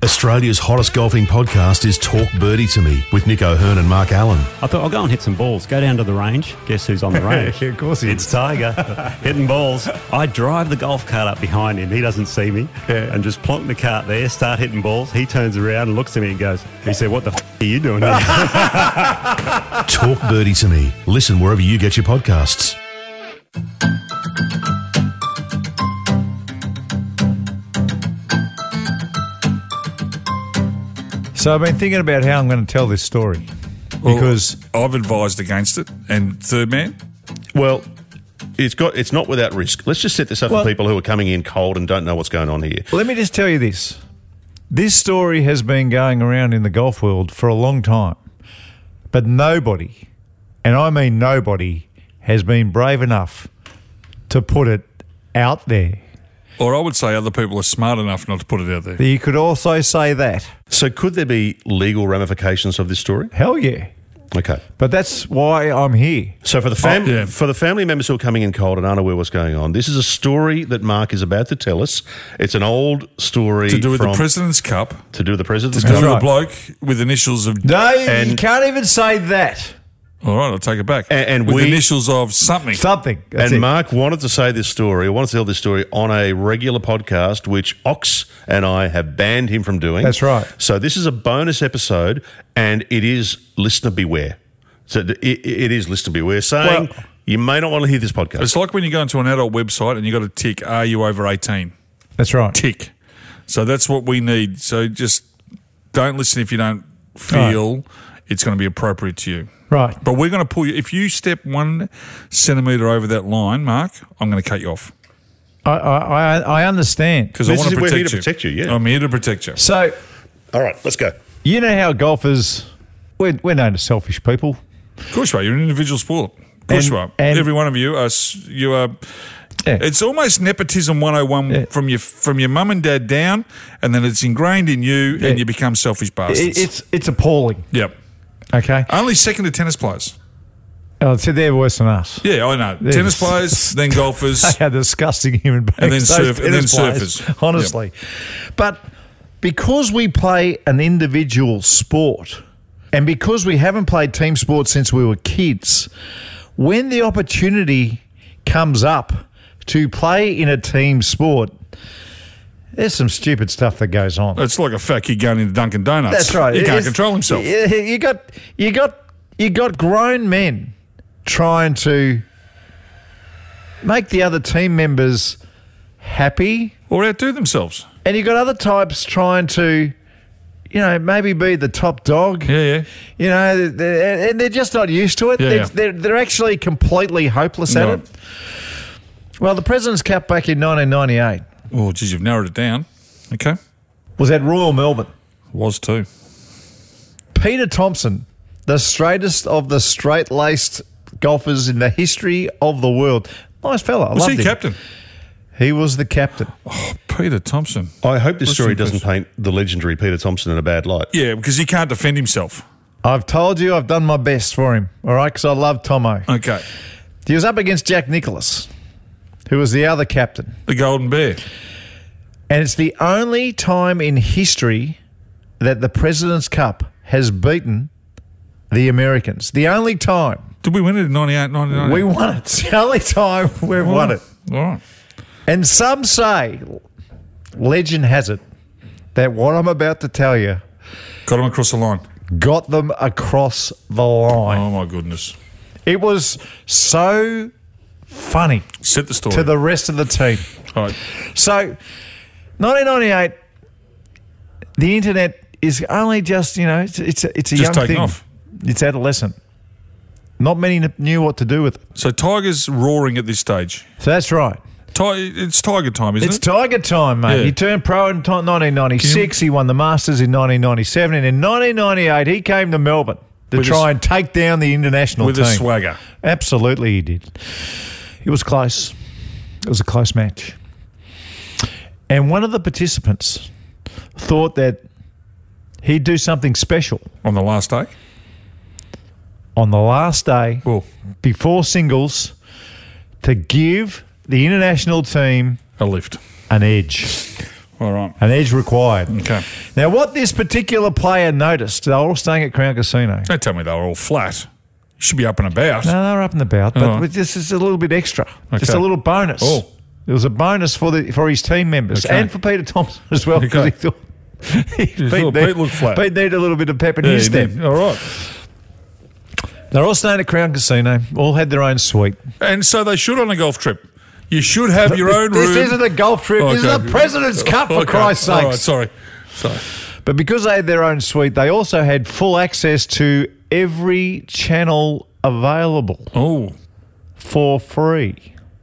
Australia's hottest golfing podcast is Talk Birdie to Me with Nick O'Hearn and Mark Allen. I thought I'll go and hit some balls. Go down to the range. Guess who's on the range? Of course he is. It's Tiger hitting balls. I drive the golf cart up behind him. He doesn't see me. Yeah. And just plonk the cart there, start hitting balls. He turns around and looks at me and goes, he said, what the are you doing here? Talk Birdie to Me. Listen wherever you get your podcasts. So I've been thinking about how I'm going to tell this story because I've advised against it. And third man? Well, it's not without risk. Let's just set this up for people who are coming in cold and don't know what's going on here. let me just tell you this. This story has been going around in the golf world for a long time, but nobody, and I mean nobody, has been brave enough to put it out there. Or I would say other people are smart enough not to put it out there. You could also say that. So could there be legal ramifications of this story? Hell yeah. Okay. But that's why I'm here. So for the family members who are coming in cold and aren't aware what's going on, this is a story that Mark is about to tell us. It's an old story To do with the President's Cup. To do with the President's To do Cup. with a bloke with initials of... No, you can't even say that. All right, I'll take it back. And with we- initials of something. Something. That's And it. Mark wanted to say this story, wanted to tell this story on a regular podcast, which Ox and I have banned him from doing. That's right. So this is a bonus episode, and it is listener beware. So it is listener beware, saying you may not want to hear this podcast. It's like when you go into an adult website and you got to tick, are you over 18? That's right. Tick. So that's what we need. So just don't listen if you don't feel it's going to be appropriate to you. Right. But we're going to pull you. If you step 1 centimetre over that line, Mark, I'm going to cut you off. I understand. Because I want to we're protect you. here to protect you, yeah. I'm here to protect you. So, All right, let's go. you know how golfers, we're known as selfish people. Of course you are. You're an individual sport. Of course And- you are. and- Every one of you are. Yeah. It's almost nepotism 101 from your mum and dad down, and then it's ingrained in you, and you become selfish bastards. It's appalling. Yep. Okay. Only second to tennis players. Oh, so they're worse than us. Yeah, I know. They're Tennis just- players, then golfers. They are disgusting human beings. And then those and then tennis players, surfers. honestly. But because we play an individual sport, and because we haven't played team sports since we were kids, when the opportunity comes up to play in a team sport, there's some stupid stuff that goes on. It's like a fat kid going into Dunkin' Donuts. That's right. He can't It's- control himself. You got grown men trying to make the other team members happy, Or outdo themselves. and you got other types trying to, maybe be the top dog. Yeah. And they're just not used to it. Yeah. They're actually completely hopeless at Right. it. Well, the President's Cup back in 1998 Oh, geez, you've narrowed it down. Okay. was at Royal Melbourne. Was too. Peter Thompson, the straightest of the straight-laced golfers in the history of the world. Nice fella. I Was loved he him. captain? He was the captain. Peter Thompson. I hope this Listen, story doesn't Chris. paint the legendary Peter Thompson in a bad light. Yeah, because he can't defend himself. I've told you I've done my best for him, all right, because I love Tomo. Okay. He was up against Jack Nicklaus, who was the other captain. The Golden Bear. And it's the only time in history that the President's Cup has beaten the Americans. The only time. Did we win it in 98, 99? We won it. It's the only time we've won it. All right. And some say, legend has it, that what I'm about to tell you Got him across the line. got them across the line. Oh, my goodness. It was so funny Set the story. to the rest of the team. All right. So, 1998, the internet is only just, it's a Just young taking thing. off. It's adolescent. Not many knew what to do with it. So Tiger's roaring at this stage. So that's right. It's Tiger time, isn't It's it? Tiger time, mate. Yeah. He turned pro in 1996. He won the Masters in 1997. And in 1998, he came to Melbourne to With try and take down the international With team. a swagger. Absolutely, he did. It was close. It was a close match. And one of the participants thought that he'd do something special On the last day? on the last day Well, before singles to give the international team a lift. an edge. All right. An edge required. Okay. Now, what this particular player noticed, they were all staying at Crown Casino. Don't tell me they were all flat. You should be up and about. No, they were up and about, but Oh. this is a little bit extra. Just Okay. a little bonus. Oh. It was a bonus for his team members Okay. and for Peter Thompson as well, because Okay. he thought Pete looked flat. Pete needed a little bit of pep in Yeah, his you step. did. All right. They're all staying at Crown Casino, all had their own suite. And so they should on a golf trip. You should have your own This room. isn't a golf trip. This is Okay. the President's Cup, for Okay. Christ's All sake. right, sorry. But because they had their own suite, they also had full access to every channel available Oh, for free.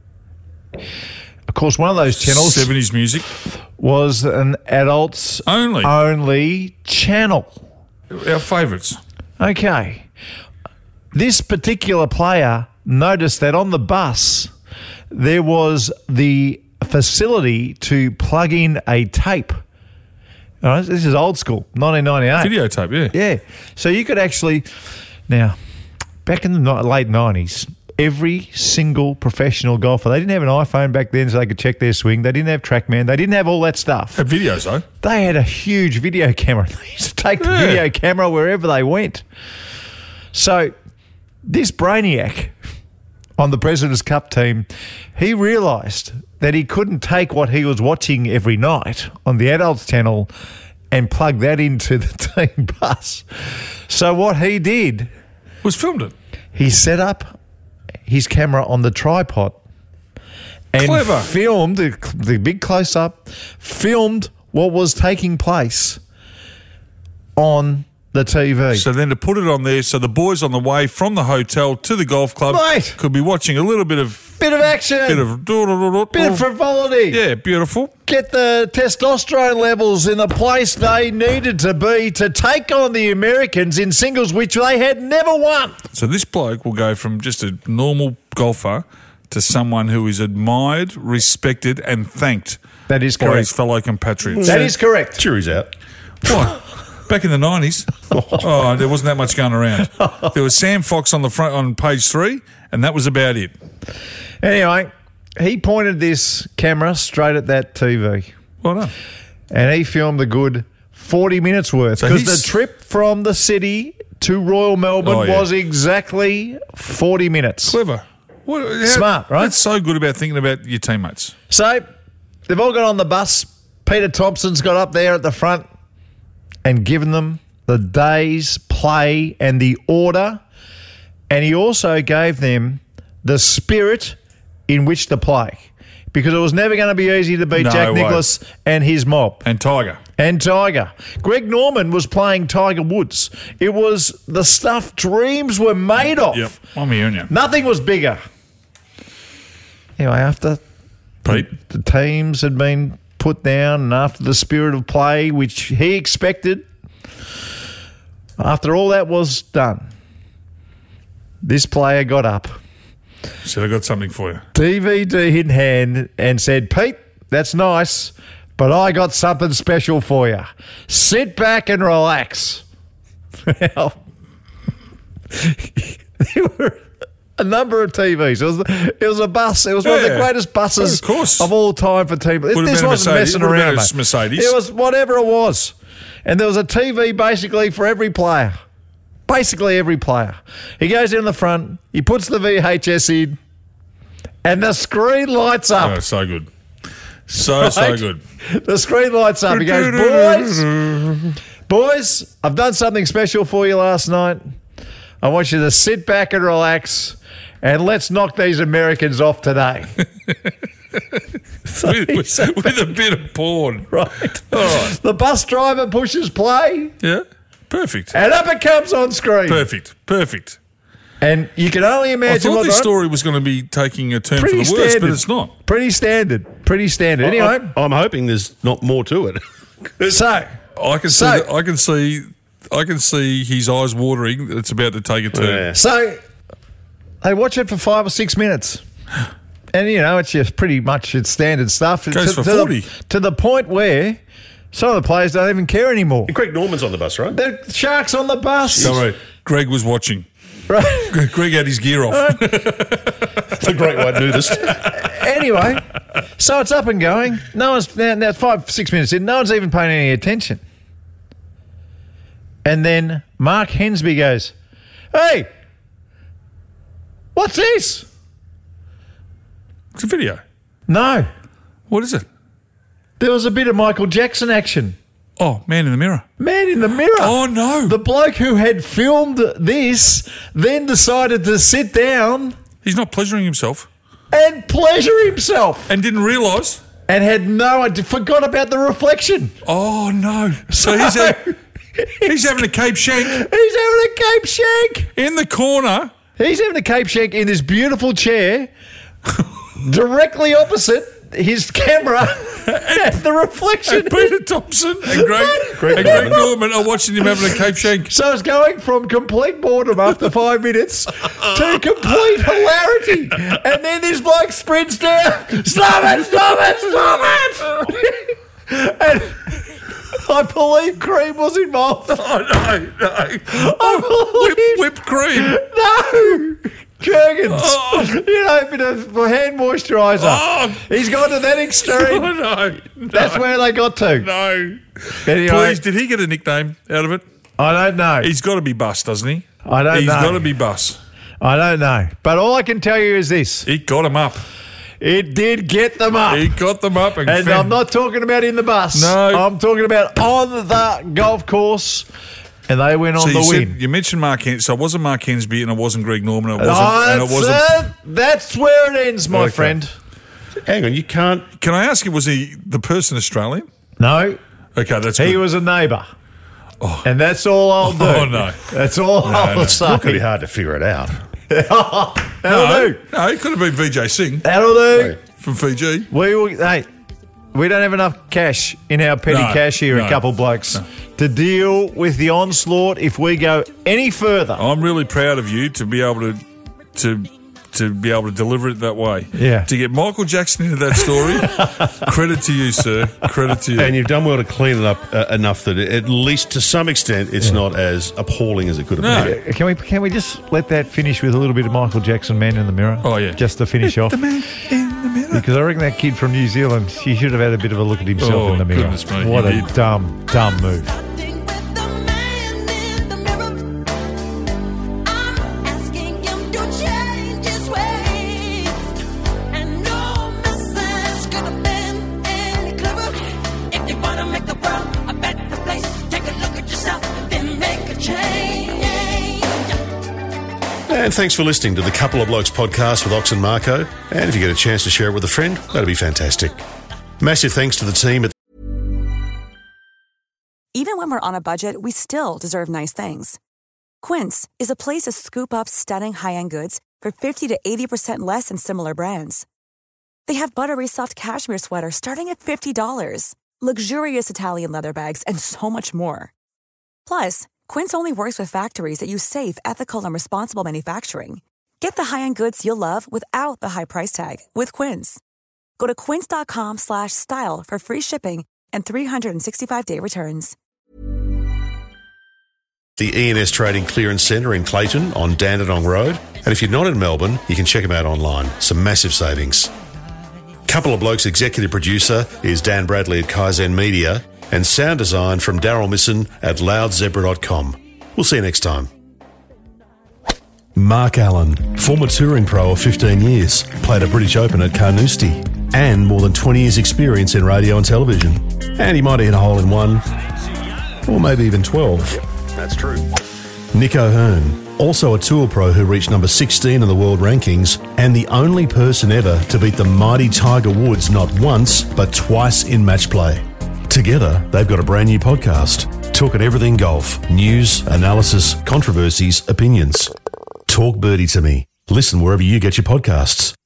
Of course, one of those channels 70s music. was an adults Only. channel. Our favourites. Okay. This particular player noticed that on the bus there was the facility to plug in a tape. All right, this is old school, 1998. Videotape, yeah. Yeah. So you could actually, now, back in the late 90s, every single professional golfer, they didn't have an iPhone back then so they could check their swing. They didn't have TrackMan. They didn't have all that stuff. Have videos, though. They had a huge video camera. They used to take the Yeah. video camera wherever they went. So this brainiac on the President's Cup team, he realised that he couldn't take what he was watching every night on the adults channel and plug that into the team bus. So what he did, Was filmed it. he set up his camera on the tripod and Clever. filmed the big close-up, filmed what was taking place on the TV. So then to put it on there so the boys on the way from the hotel to the golf club Mate. could be watching a little bit of bit of action, bit of bit of frivolity. yeah, beautiful. Get the testosterone levels in the place they needed to be to take on the Americans in singles, which they had never won. So this bloke will go from just a normal golfer to someone who is admired, respected, and thanked That is by correct. his fellow compatriots. That is correct. Jury's out. What? Back in the 90s, there wasn't that much going around. There was Sam Fox on the front on page 3, and that was about it. Anyway, he pointed this camera straight at that TV Well done. and he filmed a good 40 minutes worth So because he's- the trip from the city to Royal Melbourne Oh, yeah. was exactly 40 minutes. Clever. Smart, right? That's so good about thinking about your teammates. So they've all got on the bus. Peter Thompson's got up there at the front and given them the day's play and the order. And he also gave them the spirit in which to play, because it was never going to be easy to beat No Jack way. Nicklaus and his mob. And Tiger. And Tiger. Greg Norman was playing Tiger Woods. It was the stuff dreams were made of. Yep. I'm hearing you. Nothing was bigger. Anyway, after Pete. the teams had been put down and after the spirit of play, which he expected, after all that was done, this player got up, Said I got something for you. DVD in hand, and said, "Pete, that's nice, but I got something special for you. Sit back and relax." Well, there were a number of TVs. It was a bus. It was one of the Yeah. greatest buses Of course. all time for TV. Would have This been a wasn't Mercedes. messing Would have been around, a mate. Mercedes. It was whatever it was. And there was a TV basically for every player. Basically every player. He goes in the front, he puts the VHS in, and the screen lights up. Oh, so good. So Right? good. The screen lights up. He goes, boys, I've done something special for you last night. I want you to sit back and relax, and let's knock these Americans off today. with a bit of porn. Right. All right. The bus driver pushes play, Yeah. Perfect. and up it comes on screen. Perfect. And you can only I imagine thought what this story was going to be taking a turn for Pretty the worse, but standard. it's not. Pretty standard. Anyway, I'm hoping there's not more to it. so I can see. So- I can see his eyes watering. That it's about to take a turn. Yeah. So they watch it for 5 or 6 minutes. And, you know, it's just pretty much it's standard stuff. Goes for 40. To the point where some of the players don't even care anymore. Greg Norman's on the bus, right? The Sharks on the bus. Sorry, Greg was watching. Right. Greg had his gear off. It's a great white nudist. Anyway, so it's up and going. No one's now 5-6 minutes in. No one's even paying any attention. And then Mark Hensby goes, "Hey, what's this?" It's a video. No, What is it? there was a bit of Michael Jackson action. Oh, Man in the Mirror. Man in the Mirror. Oh, no. The bloke who had filmed this then decided to sit down He's not pleasuring himself and pleasure himself. and didn't realise. And had no idea, forgot about the reflection. Oh, no. So he's having a Cape Shank He's having a Cape Shank. in the corner. He's having a Cape Shank in this beautiful chair, directly opposite his camera and the reflection. And Peter Thompson and Greg Norman are watching him having a Cape Shank. So it's going from complete boredom after 5 minutes to complete hilarity. And then this bloke sprints down. Stop it! And I believe cream was involved. Oh, no. I believe Whipped cream. No! Jergens. A bit of hand moisturiser. Oh. He's gone to that extreme. Oh, no. That's where they got to. No. Anyway, Please, did he get a nickname out of it? I don't know. He's got to be Bus, doesn't he? I don't know. He's got to be Bus. I don't know. But all I can tell you is this. He got him up. It did get them up. He got them up. And I'm not talking about in the bus. No. I'm talking about on the golf course. And they went on the win. You mentioned Mark Hensby. So it wasn't Mark Hensby and it wasn't Greg Norman. That's where it ends, my friend. Hang on, you can't. Can I ask you, was he the person Australian? No. Okay, that's good. He was a neighbour. Oh. And that's all I'll do. Oh, no. That's all I'll say. It's not going to be hard to figure it out. That'll do. No, it could have been Vijay Singh That'll do. from Fiji. We don't have enough cash in our petty cash here, a couple blokes, to deal with the onslaught if we go any further. I'm really proud of you to be able to be able to deliver it that way. Yeah. To get Michael Jackson into that story, credit to you, sir. Credit to you. And you've done well to clean it up enough that at least to some extent it's not as appalling as it could have been. Can we just let that finish with a little bit of Michael Jackson, Man in the Mirror? Oh, yeah. Just to finish off. The man in the mirror. Because I reckon that kid from New Zealand, he should have had a bit of a look at himself in the mirror. Goodness me, what he a did. dumb move. And thanks for listening to the Couple of Blokes podcast with Ox and Marco. And if you get a chance to share it with a friend, that'd be fantastic. Massive thanks to the team at Even when we're on a budget, we still deserve nice things. Quince is a place to scoop up stunning high-end goods for 50 to 80% less than similar brands. They have buttery soft cashmere sweaters starting at $50, luxurious Italian leather bags, and so much more. Plus, Quince only works with factories that use safe, ethical, and responsible manufacturing. Get the high-end goods you'll love without the high price tag with Quince. Go to quince.com/style for free shipping and 365-day returns. the E&S Trading Clearance Centre in Clayton on Dandenong Road. And if you're not in Melbourne, you can check them out online. Some massive savings. Couple of Blokes executive producer is Dan Bradley at Kaizen Media, and sound design from Daryl Misson at loudzebra.com. We'll see you next time. Mark Allen, former touring pro of 15 years, played a British Open at Carnoustie, and more than 20 years experience in radio and television. And he might have hit a hole in one, or maybe even 12. That's true. Nick O'Hearn, also a tour pro who reached number 16 in the world rankings, and the only person ever to beat the mighty Tiger Woods not once, but twice in match play. Together, they've got a brand new podcast, Talking Everything Golf, news, analysis, controversies, opinions. Talk Birdie to me. Listen wherever you get your podcasts.